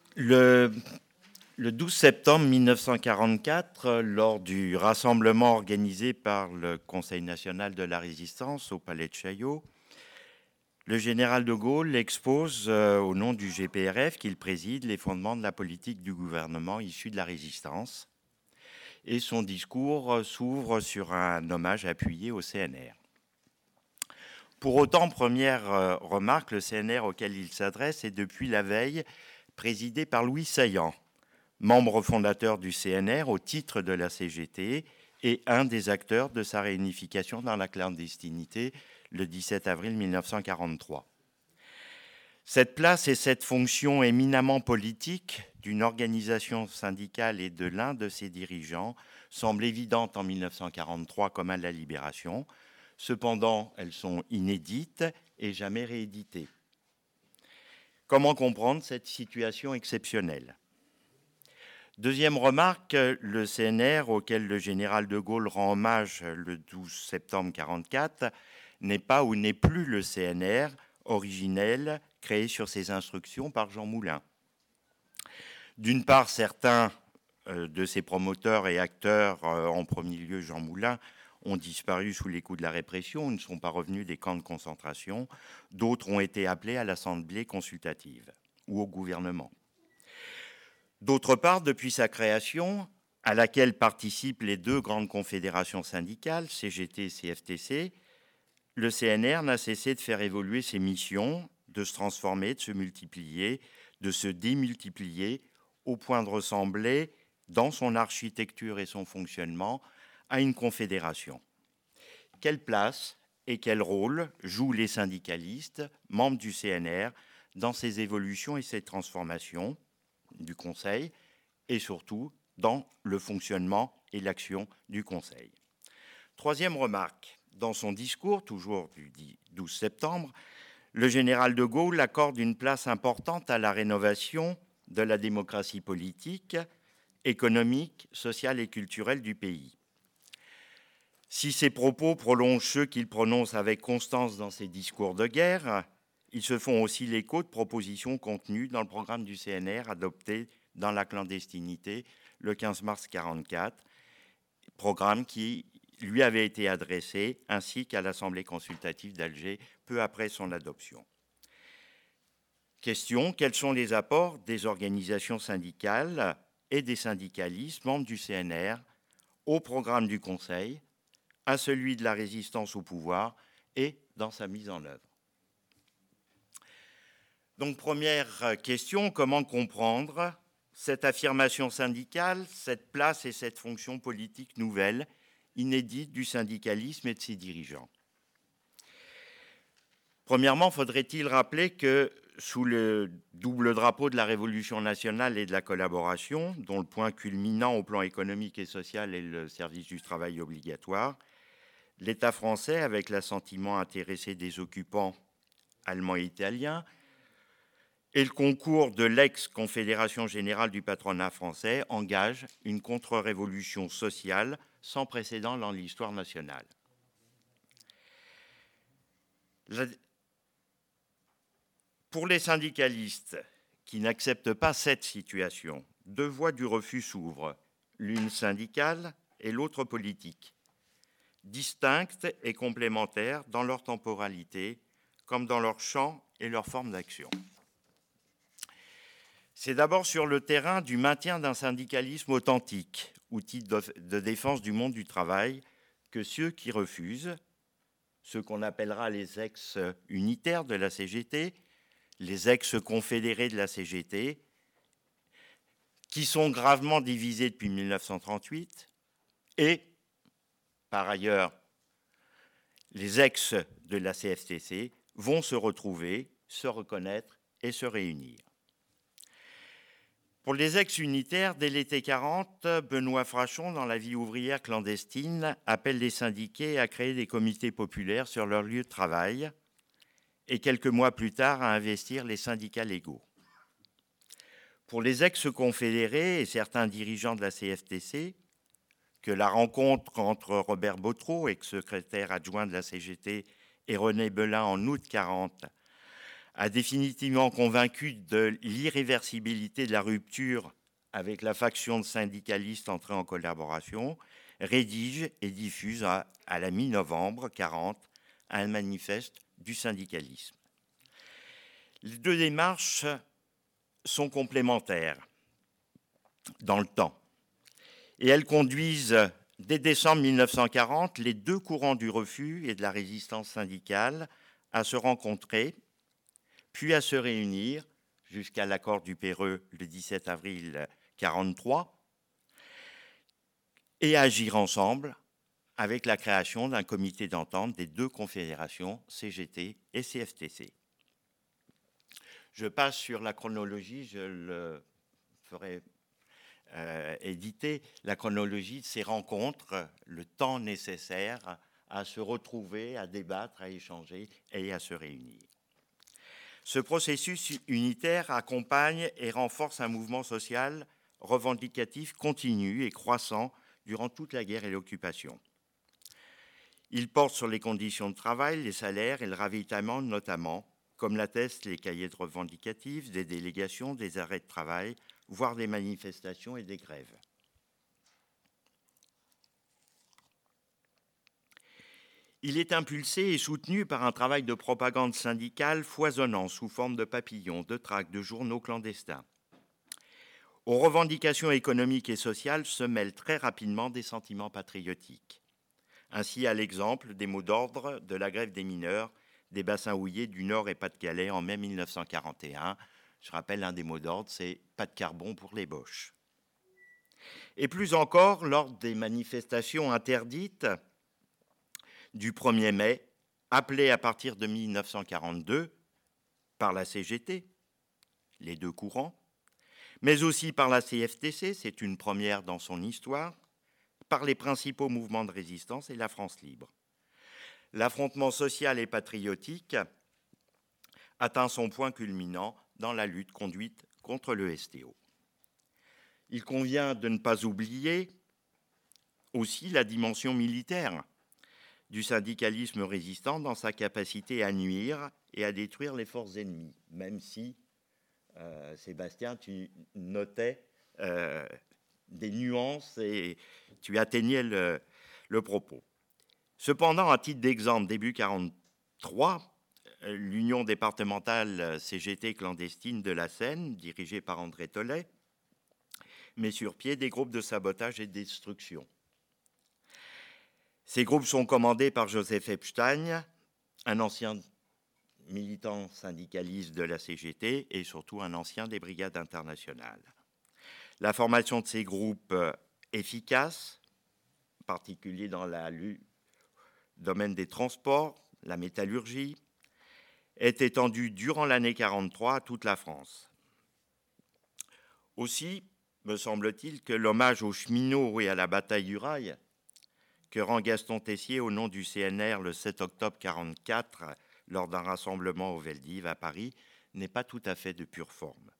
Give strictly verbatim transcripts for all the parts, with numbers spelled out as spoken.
Le, le douze septembre mille neuf cent quarante-quatre, lors du rassemblement organisé par le Conseil national de la Résistance au Palais de Chaillot, le général de Gaulle expose euh, au nom du G P R F qu'il préside les fondements de la politique du gouvernement issu de la Résistance. Et son discours euh, s'ouvre sur un hommage appuyé au C N R. Pour autant, première euh, remarque, le C N R auquel il s'adresse est depuis la veille présidé par Louis Saillant, membre fondateur du C N R au titre de la C G T et un des acteurs de sa réunification dans la clandestinité le dix-sept avril mille neuf cent quarante-trois. Cette place et cette fonction éminemment politique d'une organisation syndicale et de l'un de ses dirigeants semblent évidentes en mille neuf cent quarante-trois comme à la Libération. Cependant, elles sont inédites et jamais rééditées. Comment comprendre cette situation exceptionnelle ? Deuxième remarque, le C N R, auquel le général de Gaulle rend hommage le douze septembre mille neuf cent quarante-quatre, n'est pas ou n'est plus le C N R originel créé sur ses instructions par Jean Moulin. D'une part, certains de ses promoteurs et acteurs, en premier lieu Jean Moulin, ont disparu sous les coups de la répression ou ne sont pas revenus des camps de concentration. D'autres ont été appelés à l'Assemblée consultative ou au gouvernement. D'autre part, depuis sa création, à laquelle participent les deux grandes confédérations syndicales, C G T et C F T C, le C N R n'a cessé de faire évoluer ses missions, de se transformer, de se multiplier, de se démultiplier, au point de ressembler, dans son architecture et son fonctionnement, à une confédération. Quelle place et quel rôle jouent les syndicalistes, membres du C N R, dans ces évolutions et ces transformations du Conseil, et surtout dans le fonctionnement et l'action du Conseil? Troisième remarque, dans son discours, toujours du douze septembre, le général de Gaulle accorde une place importante à la rénovation de la démocratie politique, économique, sociale et culturelle du pays. Si ces propos prolongent ceux qu'il prononce avec constance dans ses discours de guerre, ils se font aussi l'écho de propositions contenues dans le programme du C N R adopté dans la clandestinité le quinze mars mille neuf cent quarante-quatre, programme qui lui avait été adressé ainsi qu'à l'Assemblée consultative d'Alger peu après son adoption. Question, quels sont les apports des organisations syndicales et des syndicalistes membres du C N R au programme du Conseil, à celui de la résistance au pouvoir et dans sa mise en œuvre? Donc, première question, comment comprendre cette affirmation syndicale, cette place et cette fonction politique nouvelle, inédite du syndicalisme et de ses dirigeants? Premièrement, faudrait-il rappeler que sous le double drapeau de la Révolution nationale et de la collaboration, dont le point culminant au plan économique et social est le service du travail obligatoire, l'État français, avec l'assentiment intéressé des occupants allemands et italiens, et le concours de l'ex-Confédération générale du patronat français, engage une contre-révolution sociale sans précédent dans l'histoire nationale. La... Pour les syndicalistes qui n'acceptent pas cette situation, deux voies du refus s'ouvrent, l'une syndicale et l'autre politique, distinctes et complémentaires dans leur temporalité, comme dans leur champ et leur forme d'action. C'est d'abord sur le terrain du maintien d'un syndicalisme authentique, outil de défense du monde du travail, que ceux qui refusent, ceux qu'on appellera les ex-unitaires de la C G T, les ex-confédérés de la C G T, qui sont gravement divisés depuis mille neuf cent trente-huit, et, par ailleurs, les ex de la C F T C, vont se retrouver, se reconnaître et se réunir. Pour les ex-unitaires, dès l'été quarante, Benoît Frachon, dans La vie ouvrière clandestine, appelle les syndiqués à créer des comités populaires sur leur lieu de travail et quelques mois plus tard à investir les syndicats légaux. Pour les ex-confédérés et certains dirigeants de la C F T C, que la rencontre entre Robert Bautreau, ex-secrétaire adjoint de la C G T, et René Belin en août quarante a définitivement convaincu de l'irréversibilité de la rupture avec la faction de syndicalistes entrés en collaboration, rédige et diffuse à, à la mi-novembre quarante un manifeste du syndicalisme. Les deux démarches sont complémentaires dans le temps et elles conduisent dès décembre mille neuf cent quarante les deux courants du refus et de la résistance syndicale à se rencontrer, puis à se réunir jusqu'à l'accord du Péreux le dix-sept avril mille neuf cent quarante-trois et à agir ensemble avec la création d'un comité d'entente des deux confédérations C G T et C F T C. Je passe sur la chronologie, je le ferai euh, éditer, la chronologie de ces rencontres, le temps nécessaire à se retrouver, à débattre, à échanger et à se réunir. Ce processus unitaire accompagne et renforce un mouvement social revendicatif continu et croissant durant toute la guerre et l'occupation. Il porte sur les conditions de travail, les salaires et le ravitaillement notamment, comme l'attestent les cahiers de revendicatifs, des délégations, des arrêts de travail, voire des manifestations et des grèves. Il est impulsé et soutenu par un travail de propagande syndicale foisonnant sous forme de papillons, de tracts, de journaux clandestins. Aux revendications économiques et sociales se mêlent très rapidement des sentiments patriotiques. Ainsi, à l'exemple des mots d'ordre de la grève des mineurs des bassins houillers du Nord et Pas-de-Calais en mai mille neuf cent quarante et un. Je rappelle, un des mots d'ordre, c'est « pas de carbone pour les Boches ». Et plus encore, lors des manifestations interdites du premier mai, appelées à partir de mille neuf cent quarante-deux par la C G T, les deux courants, mais aussi par la C F T C, c'est une première dans son histoire, par les principaux mouvements de résistance et la France libre. L'affrontement social et patriotique atteint son point culminant dans la lutte conduite contre le S T O. Il convient de ne pas oublier aussi la dimension militaire du syndicalisme résistant dans sa capacité à nuire et à détruire les forces ennemies, même si, euh, Sébastien, tu notais euh, des nuances et tu atteignais le, le propos. Cependant, à titre d'exemple, début quarante-trois, l'Union départementale C G T clandestine de la Seine, dirigée par André Tollet, met sur pied des groupes de sabotage et de destruction. Ces groupes sont commandés par Joseph Epstein, un ancien militant syndicaliste de la C G T et surtout un ancien des brigades internationales. La formation de ces groupes efficaces, en particulier dans le domaine des transports, la métallurgie, est étendue durant l'année quarante-trois à toute la France. Aussi, me semble-t-il que l'hommage aux cheminots et à la bataille du rail que rend Gaston Tessier au nom du C N R le sept octobre quarante-quatre lors d'un rassemblement au Veldiv à Paris n'est pas tout à fait de pure forme.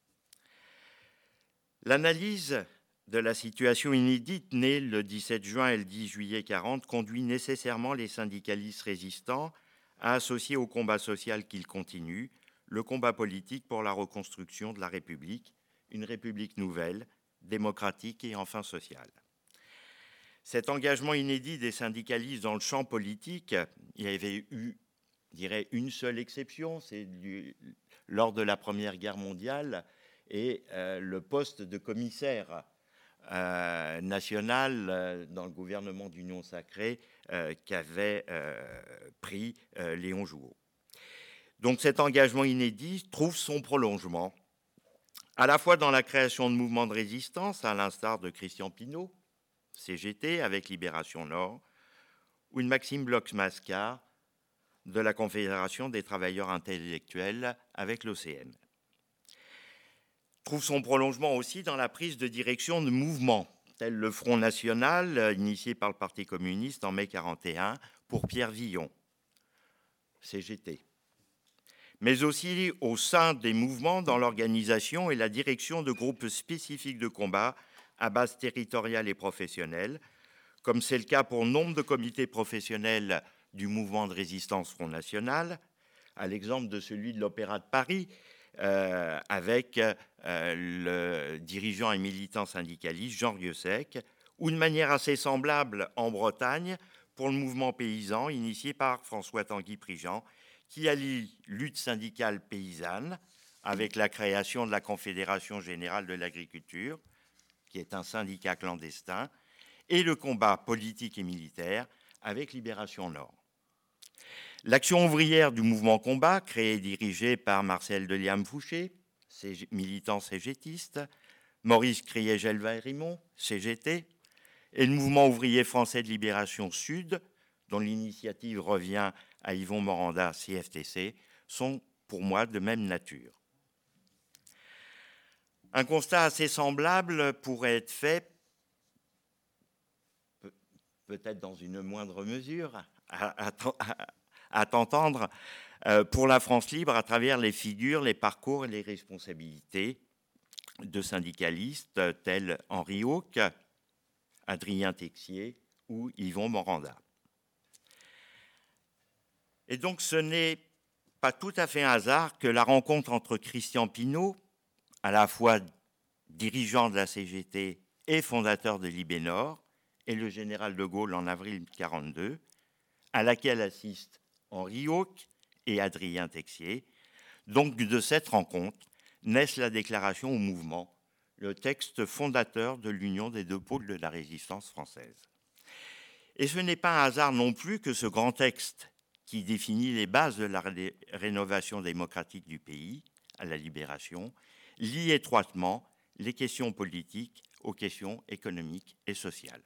L'analyse de la situation inédite née le dix-sept juin et le dix juillet quarante conduit nécessairement les syndicalistes résistants à associer au combat social qu'ils continuent le combat politique pour la reconstruction de la République, une République nouvelle, démocratique et enfin sociale. Cet engagement inédit des syndicalistes dans le champ politique, il y avait eu, je dirais, une seule exception, c'est du, lors de la Première Guerre mondiale et euh, le poste de commissaire euh, national euh, dans le gouvernement d'Union sacrée euh, qu'avait euh, pris euh, Léon Jouot. Donc cet engagement inédit trouve son prolongement à la fois dans la création de mouvements de résistance, à l'instar de Christian Pineau, C G T avec Libération Nord, ou une Maxime Bloch-Mascar de la Confédération des travailleurs intellectuels avec l'O C N. Trouve son prolongement aussi dans la prise de direction de mouvements tels le Front National, initié par le Parti communiste en mai quarante et un pour Pierre Villon, C G T, mais aussi au sein des mouvements dans l'organisation et la direction de groupes spécifiques de combat à base territoriale et professionnelle, comme c'est le cas pour nombre de comités professionnels du mouvement de résistance Front National, à l'exemple de celui de l'Opéra de Paris, euh, avec euh, le dirigeant et militant syndicaliste Jean Rieusec, ou de manière assez semblable en Bretagne pour le mouvement paysan initié par François Tanguy-Prigent, qui allie lutte syndicale paysanne avec la création de la Confédération générale de l'agriculture, qui est un syndicat clandestin, et le combat politique et militaire avec Libération Nord. L'action ouvrière du mouvement combat, créé et dirigé par Marcel Deliam-Fouché, militant cégétiste, Maurice Crié-Gelvarimond, C G T, et le mouvement ouvrier français de libération Sud, dont l'initiative revient à Yvon Moranda, C F T C, sont pour moi de même nature. Un constat assez semblable pourrait être fait, peut-être dans une moindre mesure, à, à, à t'entendre, euh, pour la France libre à travers les figures, les parcours et les responsabilités de syndicalistes tels Henri Hauck, Adrien Texier ou Yvon Moranda. Et donc ce n'est pas tout à fait un hasard que la rencontre entre Christian Pineau, à la fois dirigeant de la C G T et fondateur de Libénor, et le général de Gaulle en avril mille neuf cent quarante-deux, à laquelle assistent Henri Hauck et Adrien Texier. Donc de cette rencontre naissent la déclaration au mouvement, le texte fondateur de l'union des deux pôles de la résistance française. Et ce n'est pas un hasard non plus que ce grand texte qui définit les bases de la ré- rénovation démocratique du pays à la libération lie étroitement les questions politiques aux questions économiques et sociales.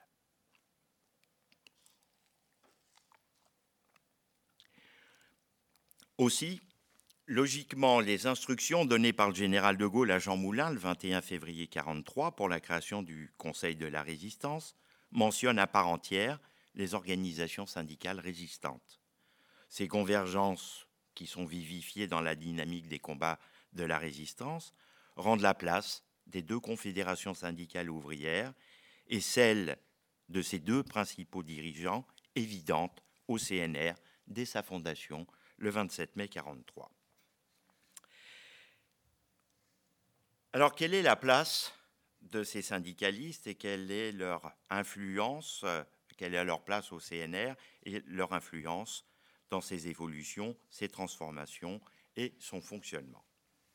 Aussi, logiquement, les instructions données par le général de Gaulle à Jean Moulin le vingt et un février mille neuf cent quarante-trois pour la création du Conseil de la Résistance mentionnent à part entière les organisations syndicales résistantes. Ces convergences, qui sont vivifiées dans la dynamique des combats de la résistance, rendent la place des deux confédérations syndicales ouvrières et celle de ses deux principaux dirigeants évidente au C N R dès sa fondation le vingt-sept mai mille neuf cent quarante-trois. Alors, quelle est la place de ces syndicalistes et quelle est leur influence, quelle est leur place au C N R et leur influence dans ses évolutions, ses transformations et son fonctionnement?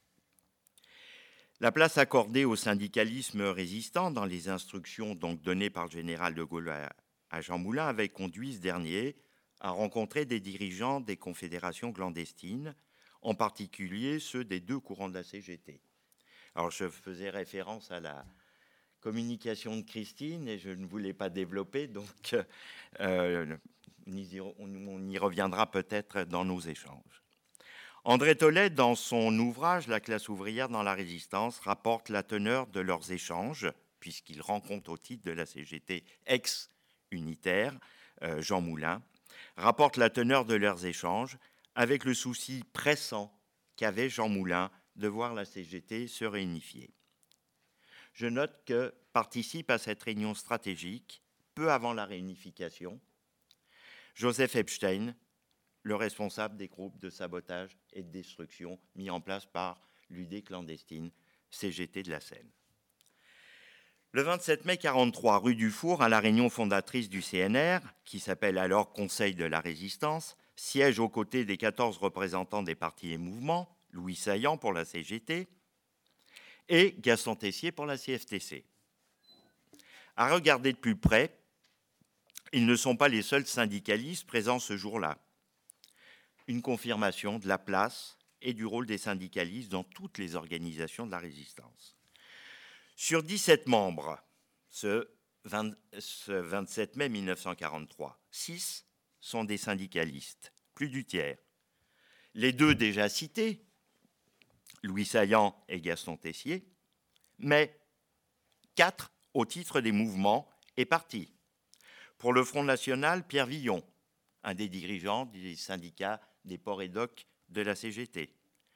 La place accordée au syndicalisme résistant dans les instructions donc données par le général de Gaulle à Jean Moulin avait conduit ce dernier à rencontrer des dirigeants des confédérations clandestines, en particulier ceux des deux courants de la C G T. Alors, je faisais référence à la communication de Christine et je ne voulais pas développer, donc euh, on y reviendra peut-être dans nos échanges. André Tollet, dans son ouvrage « La classe ouvrière dans la résistance », rapporte la teneur de leurs échanges, puisqu'il rend compte au titre de la C G T ex-unitaire, euh, Jean Moulin, rapporte la teneur de leurs échanges avec le souci pressant qu'avait Jean Moulin de voir la C G T se réunifier. Je note que participe à cette réunion stratégique, peu avant la réunification, Joseph Epstein, le responsable des groupes de sabotage et de destruction mis en place par l'U D clandestine C G T de la Seine. Le vingt-sept mai mille neuf cent quarante-trois, rue du Four, à la réunion fondatrice du C N R, qui s'appelle alors Conseil de la Résistance, siège aux côtés des quatorze représentants des partis et mouvements, Louis Saillant pour la C G T et Gaston Tessier pour la C F T C. À regarder de plus près, ils ne sont pas les seuls syndicalistes présents ce jour-là. Une confirmation de la place et du rôle des syndicalistes dans toutes les organisations de la résistance. Sur dix-sept membres, ce, vingt, ce vingt-sept mai mille neuf cent quarante-trois, six sont des syndicalistes, plus du tiers. Les deux déjà cités, Louis Saillant et Gaston Tessier, mais quatre au titre des mouvements et partis. Pour le Front National, Pierre Villon, un des dirigeants des syndicats des ports et docks de la C G T.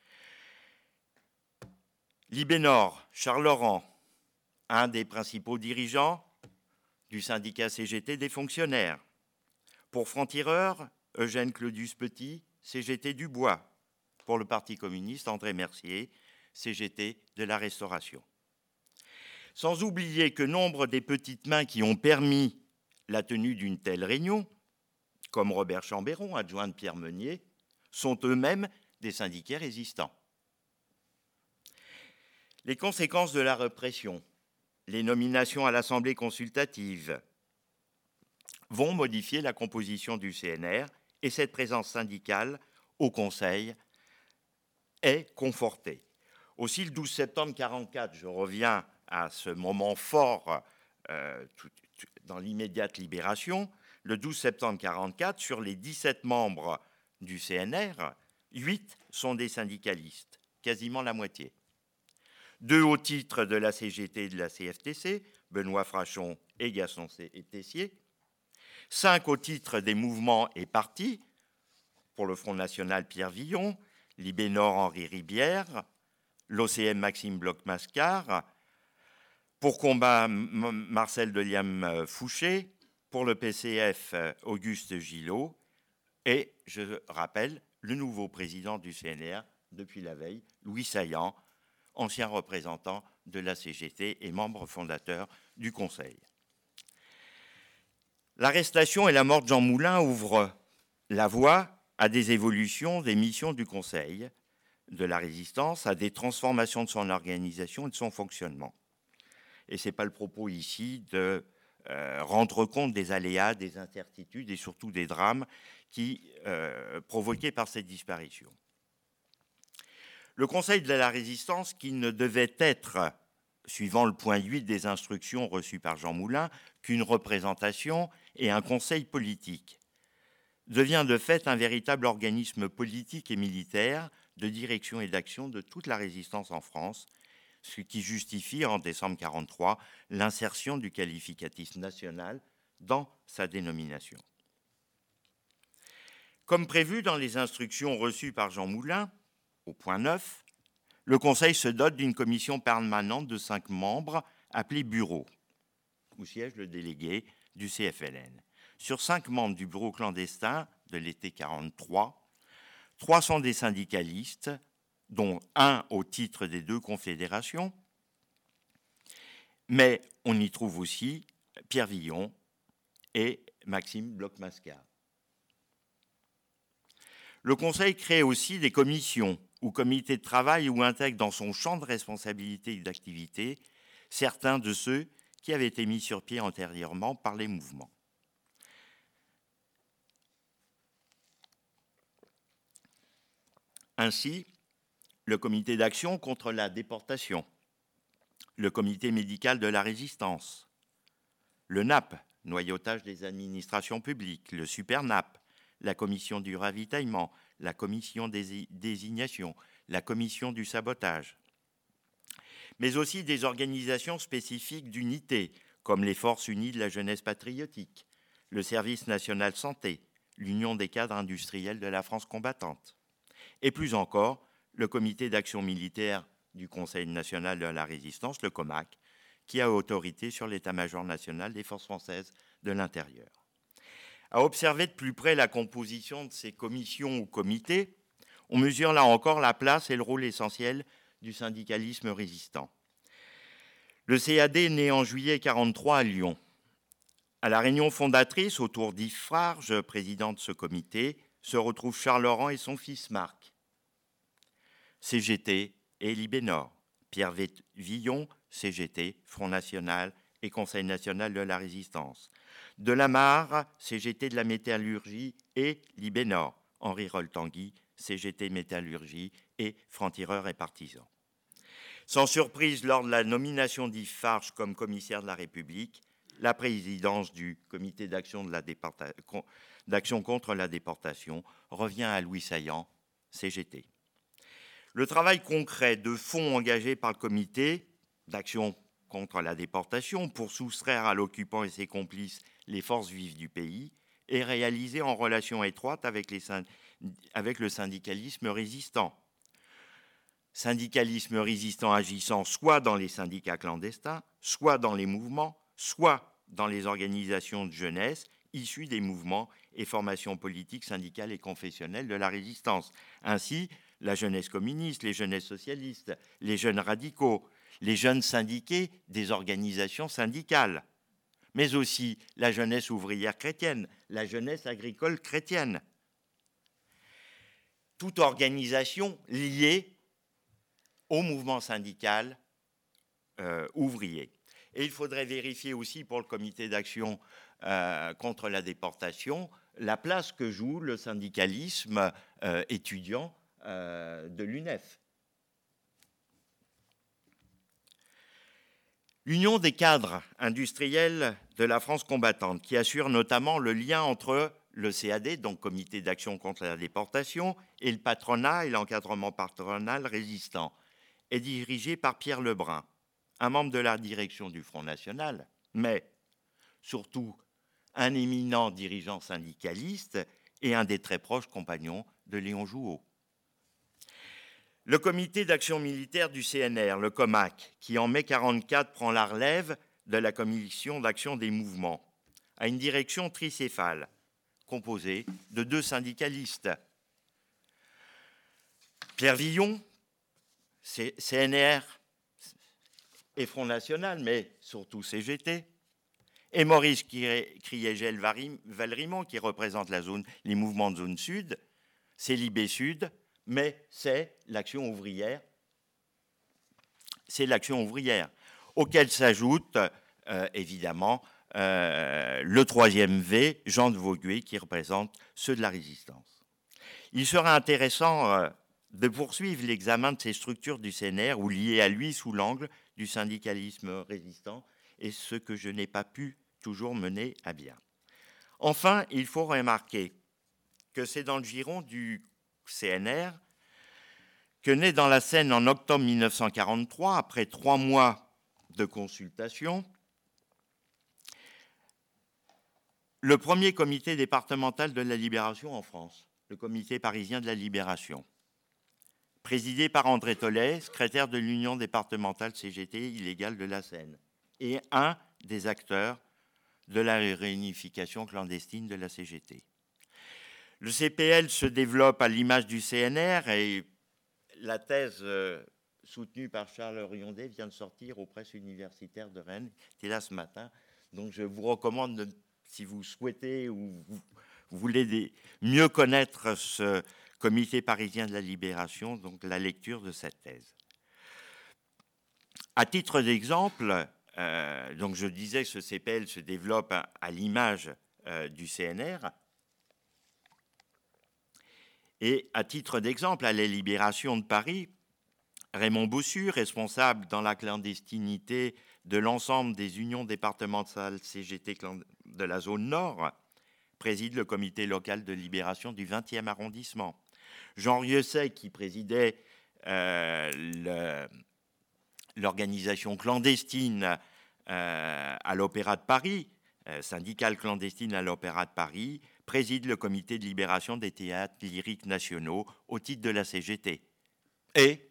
Libénor, Charles Laurent, un des principaux dirigeants du syndicat C G T des fonctionnaires. Pour Franc-Tireur, Eugène Claudius Petit, C G T du Bois. pour le Parti communiste, André Mercier, C G T de la Restauration. Sans oublier que nombre des petites mains qui ont permis la tenue d'une telle réunion, comme Robert Chambéron, adjoint de Pierre Meunier, sont eux-mêmes des syndiqués résistants. Les conséquences de la répression, les nominations à l'Assemblée consultative, vont modifier la composition du C N R et cette présence syndicale au Conseil est confortée. Aussi, le douze septembre mille neuf cent quarante-quatre, je reviens à ce moment fort euh, tout, tout, dans l'immédiate libération, le douze septembre mille neuf cent quarante-quatre, sur les dix-sept membres du C N R, huit sont des syndicalistes, quasiment la moitié. Deux au titre de la C G T et de la C F T C, Benoît Frachon et Gaston Tessier. Cinq au titre des mouvements et partis, pour le Front National Pierre Villon, Libénor Henri Ribière, l'O C M Maxime Bloch-Mascar, pour Combat Marcel Deliam Fouché, pour le P C F Auguste Gillot, et, je rappelle, le nouveau président du C N R depuis la veille, Louis Saillant, ancien représentant de la C G T et membre fondateur du Conseil. L'arrestation et la mort de Jean Moulin ouvrent la voie à des évolutions des missions du Conseil de la Résistance, à des transformations de son organisation et de son fonctionnement. Et ce n'est pas le propos ici de euh, rendre compte des aléas, des incertitudes et surtout des drames qui euh, provoqués par cette disparition. Le Conseil de la Résistance, qui ne devait être, suivant le point huit des instructions reçues par Jean Moulin, qu'une représentation et un conseil politique, devient de fait un véritable organisme politique et militaire de direction et d'action de toute la résistance en France, ce qui justifie en décembre mille neuf cent quarante-trois l'insertion du qualificatif national dans sa dénomination. Comme prévu dans les instructions reçues par Jean Moulin, au point neuf, le Conseil se dote d'une commission permanente de cinq membres appelée bureau, où siège le délégué du C F L N. Sur cinq membres du bureau clandestin de l'été mille neuf cent quarante-trois, trois sont des syndicalistes, dont un au titre des deux confédérations, mais on y trouve aussi Pierre Villon et Maxime Bloch-Mascar. Le Conseil crée aussi des commissions ou comités de travail où intègre dans son champ de responsabilité et d'activité certains de ceux qui avaient été mis sur pied antérieurement par les mouvements. Ainsi, le comité d'action contre la déportation, le comité médical de la résistance, le N A P, noyautage des administrations publiques, le Super N A P, la commission du ravitaillement, la commission des désignations, la commission du sabotage, mais aussi des organisations spécifiques d'unité, comme les Forces unies de la jeunesse patriotique, le Service national santé, l'Union des cadres industriels de la France combattante, et plus encore, le comité d'action militaire du Conseil national de la résistance, le COMAC, qui a autorité sur l'état-major national des forces françaises de l'intérieur. À observer de plus près la composition de ces commissions ou comités, on mesure là encore la place et le rôle essentiel du syndicalisme résistant. Le C A D est né en juillet mille neuf cent quarante-trois à Lyon. À la réunion fondatrice, autour d'Yves Farge, président de ce comité, se retrouvent Charles Laurent et son fils Marc. C G T et Libénor, Pierre Villon, C G T, Front National et Conseil national de la résistance. Delamarre, C G T de la métallurgie et Libénor, Henri Roll-Tanguy, C G T métallurgie et francs-tireurs et partisans. Sans surprise, lors de la nomination d'Yves Farge comme commissaire de la République, la présidence du comité d'action, de la déporta... d'action contre la déportation revient à Louis Saillant, C G T. Le travail concret de fond engagé par le comité d'action contre la déportation pour soustraire à l'occupant et ses complices les forces vives du pays est réalisé en relation étroite avec, les synd... avec le syndicalisme résistant. Syndicalisme résistant agissant soit dans les syndicats clandestins, soit dans les mouvements, soit dans les organisations de jeunesse issues des mouvements et formations politiques, syndicales et confessionnelles de la résistance. Ainsi, la jeunesse communiste, les jeunesses socialistes, les jeunes radicaux, les jeunes syndiqués des organisations syndicales, mais aussi la jeunesse ouvrière chrétienne, la jeunesse agricole chrétienne. Toute organisation liée au mouvement syndical euh, ouvrier. Et il faudrait vérifier aussi pour le comité d'action euh, contre la déportation la place que joue le syndicalisme euh, étudiant euh, de l'U N E F. L'Union des cadres industriels de la France combattante, qui assure notamment le lien entre le C A D, donc Comité d'action contre la déportation, et le patronat et l'encadrement patronal résistant, est dirigée par Pierre Lebrun, un membre de la direction du Front National, mais surtout un éminent dirigeant syndicaliste et un des très proches compagnons de Léon Jouot. Le comité d'action militaire du C N R, le COMAC, qui en mai mille neuf cent quarante-quatre prend la relève de la commission d'action des mouvements, a une direction tricéphale, composée de deux syndicalistes. Pierre Villon, C N R et Front National, mais surtout C G T, et Maurice Kriegel-Valrimont, qui représente la zone, les mouvements de zone sud, c'est l'I B Sud, mais c'est l'action ouvrière, c'est l'action ouvrière, auquel s'ajoute euh, évidemment euh, le troisième V, Jean de Vaugué, qui représente ceux de la résistance. Il sera intéressant euh, de poursuivre l'examen de ces structures du C N R ou liées à lui sous l'angle du syndicalisme résistant, et ce que je n'ai pas pu toujours mener à bien. Enfin, il faut remarquer que c'est dans le giron du C N R que naît dans la Seine en octobre mille neuf cent quarante-trois, après trois mois de consultation, le premier comité départemental de la libération en France, le comité parisien de la libération, présidé par André Tollet, secrétaire de l'Union départementale C G T illégale de la Seine, et un des acteurs de la réunification clandestine de la C G T. Le C P L se développe à l'image du C N R et la thèse euh, soutenue par Charles Riondé vient de sortir aux presses universitaires de Rennes, qui est là ce matin. Donc je vous recommande, de, si vous souhaitez ou vous, vous voulez des, mieux connaître ce comité parisien de la libération, donc la lecture de cette thèse. À titre d'exemple, euh, donc je disais que ce C P L se développe à, à l'image euh, du C N R. Et à titre d'exemple, à la Libération de Paris, Raymond Bossu, responsable dans la clandestinité de l'ensemble des unions départementales C G T de la zone nord, préside le comité local de libération du vingtième arrondissement. Jean Rieussec, qui présidait euh, l'organisation clandestine euh, à l'Opéra de Paris, euh, syndicale clandestine à l'Opéra de Paris, préside le comité de libération des théâtres lyriques nationaux au titre de la C G T. Et,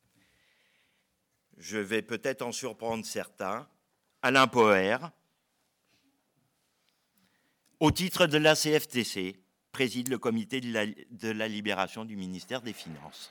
je vais peut-être en surprendre certains, Alain Poher, au titre de la C F T C, préside le comité de la, de la libération du ministère des Finances.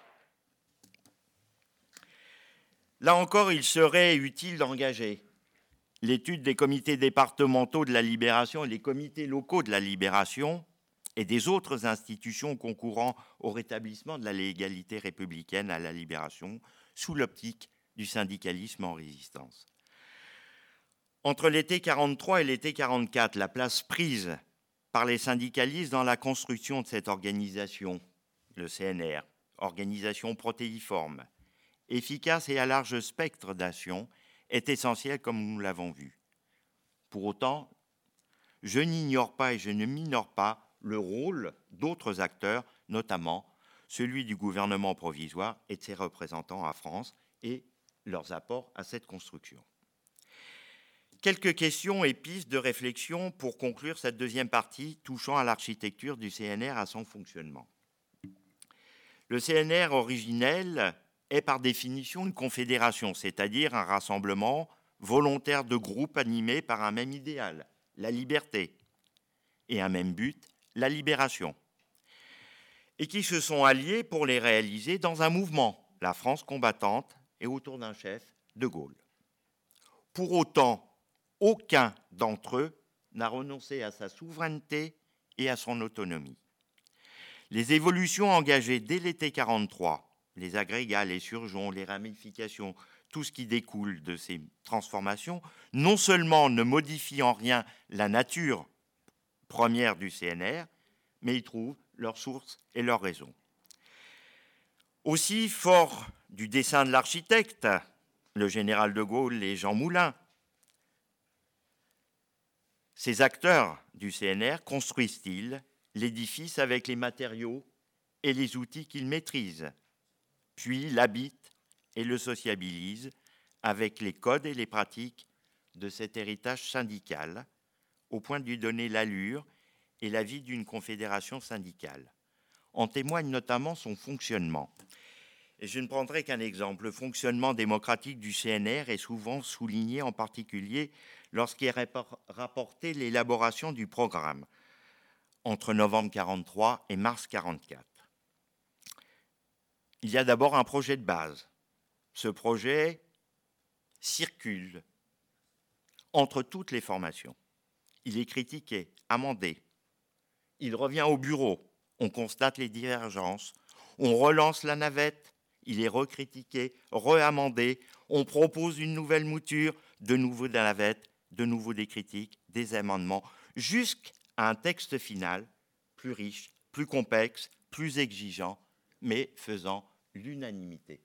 Là encore, il serait utile d'engager l'étude des comités départementaux de la libération et les comités locaux de la libération et des autres institutions concourant au rétablissement de la légalité républicaine à la libération sous l'optique du syndicalisme en résistance. Entre l'été quarante-trois et l'été quarante-quatre, la place prise par les syndicalistes dans la construction de cette organisation, le C N R, organisation protéiforme, efficace et à large spectre d'action, est essentielle comme nous l'avons vu. Pour autant, je n'ignore pas et je ne minore pas le rôle d'autres acteurs, notamment celui du gouvernement provisoire et de ses représentants en France et leurs apports à cette construction. Quelques questions et pistes de réflexion pour conclure cette deuxième partie touchant à l'architecture du C N R, à son fonctionnement. Le C N R originel est par définition une confédération, c'est-à-dire un rassemblement volontaire de groupes animés par un même idéal, la liberté, et un même but, la libération. et qui se sont alliés pour les réaliser dans un mouvement, la France combattante, et autour d'un chef, de Gaulle. Pour autant, aucun d'entre eux n'a renoncé à sa souveraineté et à son autonomie. Les évolutions engagées dès l'été quarante-trois, les agrégats, les surgeons, les ramifications, tout ce qui découle de ces transformations, non seulement ne modifient en rien la nature première du C N R, mais y trouvent leur source et leur raison. Aussi, fort du dessein de l'architecte, le général de Gaulle et Jean Moulin, ces acteurs du C N R construisent-ils l'édifice avec les matériaux et les outils qu'ils maîtrisent, puis l'habitent et le sociabilisent avec les codes et les pratiques de cet héritage syndical, au point de lui donner l'allure et la vie d'une confédération syndicale. En témoigne notamment son fonctionnement. Et je ne prendrai qu'un exemple. Le fonctionnement démocratique du C N R est souvent souligné, en particulier lorsqu'il est rapporté l'élaboration du programme entre novembre quarante-trois et mars quarante-quatre. Il y a d'abord un projet de base. Ce projet circule entre toutes les formations. Il est critiqué, amendé. Il revient au bureau. On constate les divergences. On relance la navette. Il est recritiqué, reamendé. On propose une nouvelle mouture, de nouveau de la navette, de nouveau des critiques, des amendements, jusqu'à un texte final plus riche, plus complexe, plus exigeant, mais faisant l'unanimité.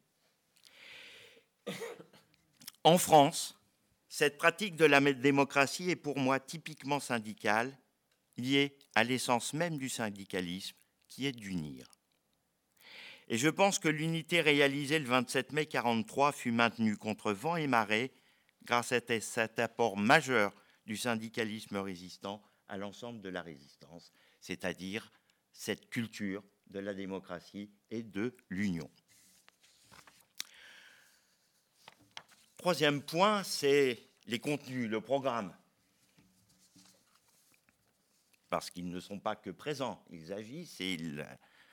En France, cette pratique de la démocratie est pour moi typiquement syndicale, liée à l'essence même du syndicalisme, qui est d'unir. Et je pense que l'unité réalisée le vingt-sept mai quarante-trois fut maintenue contre vent et marée grâce à cet apport majeur du syndicalisme résistant à l'ensemble de la résistance, c'est-à-dire cette culture de la démocratie et de l'union. Troisième point, c'est les contenus, le programme. Parce qu'ils ne sont pas que présents, ils agissent et ils...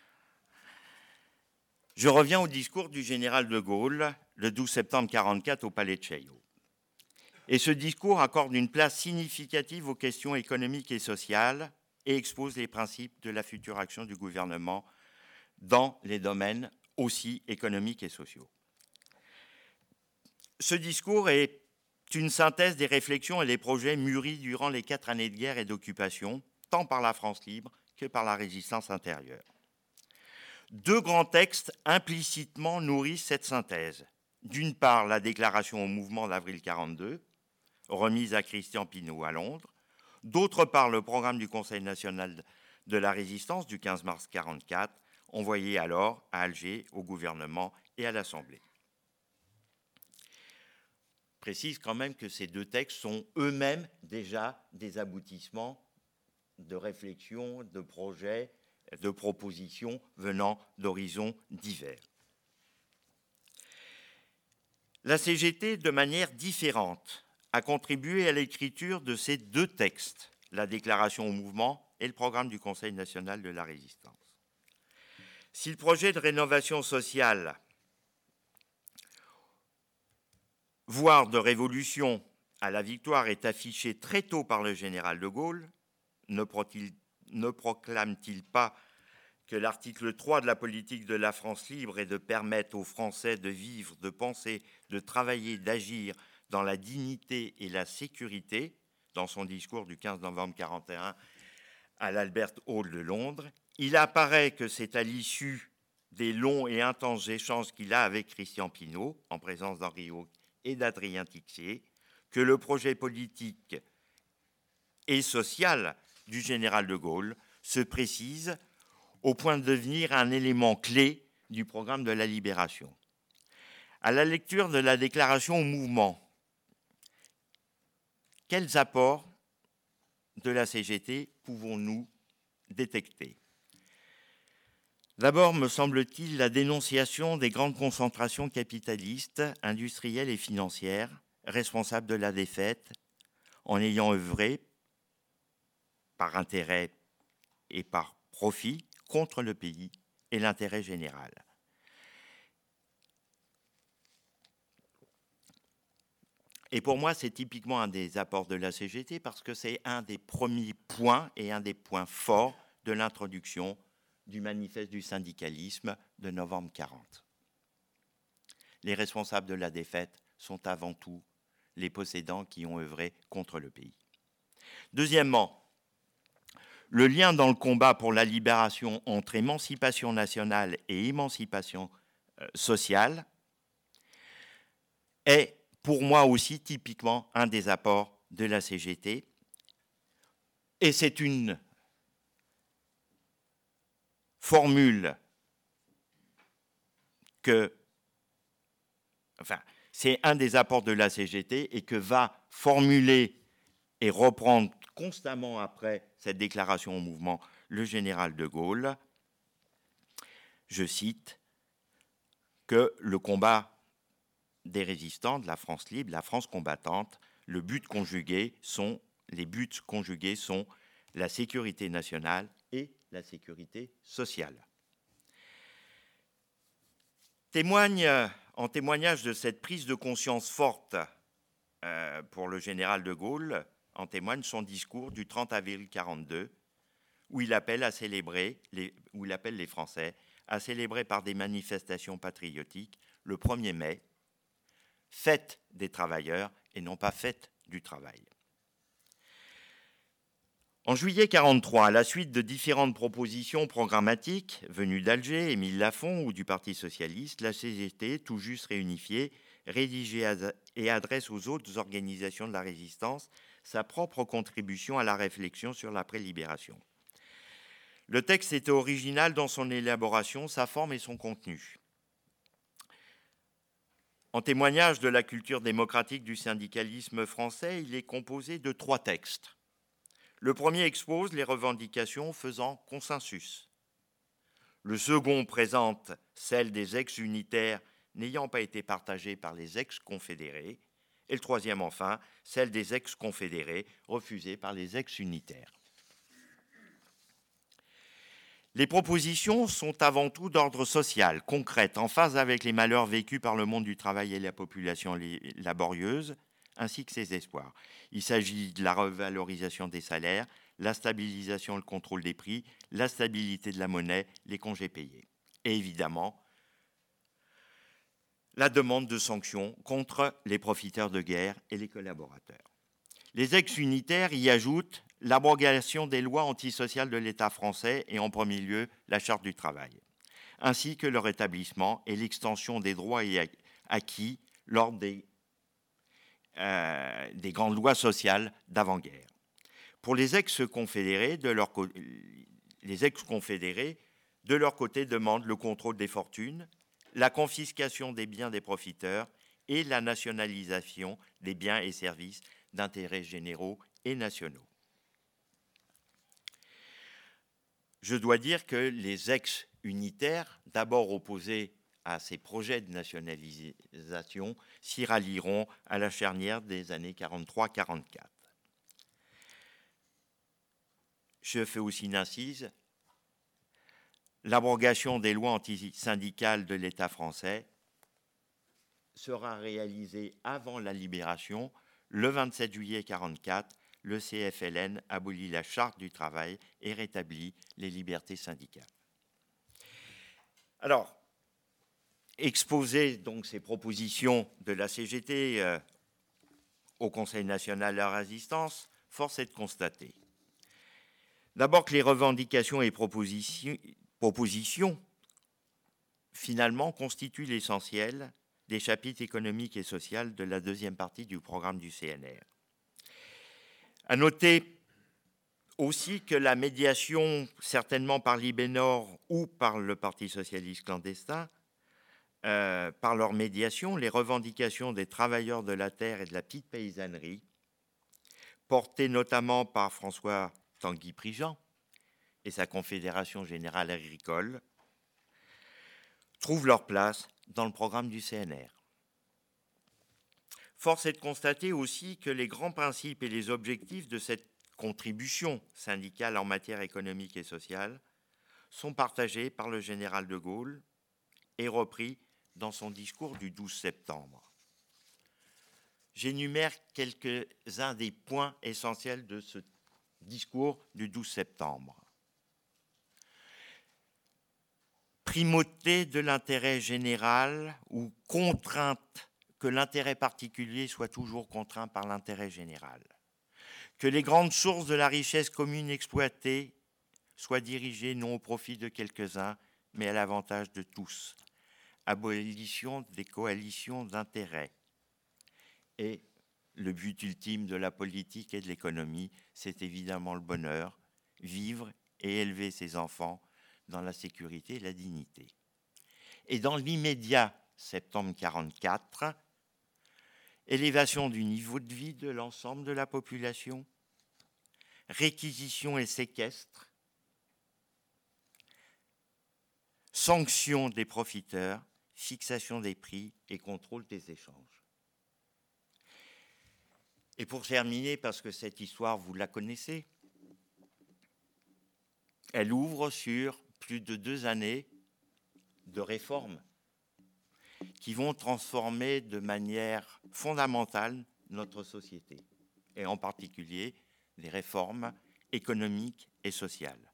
Je reviens au discours du général de Gaulle le douze septembre quarante-quatre au Palais de Chaillot. Et ce discours accorde une place significative aux questions économiques et sociales et expose les principes de la future action du gouvernement dans les domaines aussi économiques et sociaux. Ce discours est une synthèse des réflexions et des projets mûris durant les quatre années de guerre et d'occupation, tant par la France libre que par la résistance intérieure. Deux grands textes implicitement nourrissent cette synthèse. D'une part, la déclaration au mouvement d'avril quarante-deux, remise à Christian Pineau à Londres. D'autre part, le programme du Conseil national de la résistance du quinze mars quarante-quatre, envoyé alors à Alger au gouvernement et à l'Assemblée. Je précise quand même que ces deux textes sont eux-mêmes déjà des aboutissements de réflexions, de projets, de propositions venant d'horizons divers. La C G T, de manière différente, a contribué à l'écriture de ces deux textes, la déclaration au mouvement et le programme du Conseil national de la résistance. Si le projet de rénovation sociale, voire de révolution à la victoire, est affiché très tôt par le général de Gaulle, ne, pro-t-il, ne proclame-t-il pas que l'article trois de la politique de la France libre est de permettre aux Français de vivre, de penser, de travailler, d'agir dans la dignité et la sécurité, dans son discours du quinze novembre quarante et un à l'Albert Hall de Londres. Il apparaît que c'est à l'issue des longs et intenses échanges qu'il a avec Christian Pineau, en présence d'Henri Hauck et d'Adrien Tixier, que le projet politique et social du général de Gaulle se précise au point de devenir un élément clé du programme de la libération. À la lecture de la déclaration au mouvement, quels apports de la C G T pouvons-nous détecter ? D'abord, me semble-t-il, la dénonciation des grandes concentrations capitalistes, industrielles et financières, responsables de la défaite, en ayant œuvré par intérêt et par profit contre le pays et l'intérêt général. Et pour moi, c'est typiquement un des apports de la C G T parce que c'est un des premiers points et un des points forts de l'introduction du manifeste du syndicalisme de novembre quarante. Les responsables de la défaite sont avant tout les possédants qui ont œuvré contre le pays. Deuxièmement, le lien dans le combat pour la libération entre émancipation nationale et émancipation sociale est pour moi aussi typiquement un des apports de la C G T. Et c'est une formule que, enfin, c'est un des apports de la C G T et que va formuler et reprendre constamment après cette déclaration au mouvement le général de Gaulle. Je cite que le combat des résistants de la France libre, la France combattante, le but conjugué sont, les buts conjugués sont la sécurité nationale et la sécurité sociale. Témoigne, en témoignage de cette prise de conscience forte euh, pour le général de Gaulle, en témoigne son discours du trente avril mille neuf cent quarante-deux, où il appelle à célébrer, les, où il appelle les Français à célébrer par des manifestations patriotiques le premier mai, fête des travailleurs et non pas fête du travail. En juillet mille neuf cent quarante-trois, à la suite de différentes propositions programmatiques venues d'Alger, Émile Lafon ou du Parti socialiste, la C G T, tout juste réunifiée, rédigée et adresse aux autres organisations de la résistance sa propre contribution à la réflexion sur l'après-libération. Le texte était original dans son élaboration, sa forme et son contenu. En témoignage de la culture démocratique du syndicalisme français, il est composé de trois textes. Le premier expose les revendications faisant consensus. Le second présente celles des ex-unitaires n'ayant pas été partagées par les ex-confédérés. Et le troisième, enfin, celle des ex-confédérés refusées par les ex-unitaires. Les propositions sont avant tout d'ordre social, concrètes, en phase avec les malheurs vécus par le monde du travail et la population laborieuse, ainsi que ses espoirs. Il s'agit de la revalorisation des salaires, la stabilisation et le contrôle des prix, la stabilité de la monnaie, les congés payés. Et évidemment, la demande de sanctions contre les profiteurs de guerre et les collaborateurs. Les ex-unitaires y ajoutent l'abrogation des lois antisociales de l'État français et en premier lieu la Charte du travail, ainsi que le rétablissement et l'extension des droits acquis lors des, euh, des grandes lois sociales d'avant-guerre. Pour les ex-confédérés, de leur, co- les ex-confédérés, de leur côté, demandent le contrôle des fortunes, la confiscation des biens des profiteurs et la nationalisation des biens et services d'intérêts généraux et nationaux. Je dois dire que les ex-unitaires, d'abord opposés à ces projets de nationalisation, s'y rallieront à la charnière des années quarante-trois quarante-quatre. Je fais aussi une incise. L'abrogation des lois antisyndicales de l'État français sera réalisée avant la libération. Le vingt-sept juillet mille neuf cent quarante-quatre, le C F L N abolit la Charte du travail et rétablit les libertés syndicales. Alors, exposer donc ces propositions de la C G T euh, au Conseil national de la résistance, force est de constater d'abord que les revendications et propositions, propositions finalement constituent l'essentiel des chapitres économiques et sociaux de la deuxième partie du programme du C N R. À noter aussi que la médiation, certainement par l'Ibénor ou par le Parti socialiste clandestin, euh, par leur médiation, les revendications des travailleurs de la terre et de la petite paysannerie, portées notamment par François Tanguy-Prigent et sa Confédération générale agricole, trouvent leur place dans le programme du C N R. Force est de constater aussi que les grands principes et les objectifs de cette contribution syndicale en matière économique et sociale sont partagés par le général de Gaulle et repris dans son discours du douze septembre. J'énumère quelques-uns des points essentiels de ce discours du douze septembre. Primauté de l'intérêt général ou contrainte que l'intérêt particulier soit toujours contraint par l'intérêt général. Que les grandes sources de la richesse commune exploitée soient dirigées non au profit de quelques-uns, mais à l'avantage de tous. Abolition des coalitions d'intérêts. Et le but ultime de la politique et de l'économie, c'est évidemment le bonheur, vivre et élever ses enfants dans la sécurité et la dignité. Et dans l'immédiat, septembre quarante-quatre, élévation du niveau de vie de l'ensemble de la population, réquisition et séquestre, sanction des profiteurs, fixation des prix et contrôle des échanges. Et pour terminer, parce que cette histoire, vous la connaissez, elle ouvre sur plus de deux années de réformes qui vont transformer de manière fondamentale notre société, et en particulier des réformes économiques et sociales.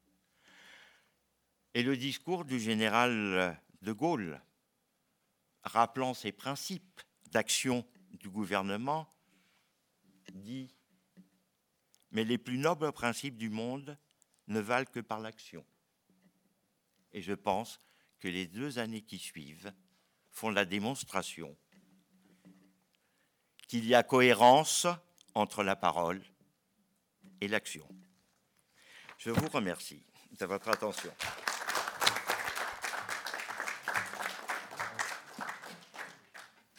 Et le discours du général de Gaulle, rappelant ces principes d'action du gouvernement, dit « Mais les plus nobles principes du monde ne valent que par l'action. » Et je pense que les deux années qui suivent font la démonstration qu'il y a cohérence entre la parole et l'action. Je vous remercie de votre attention.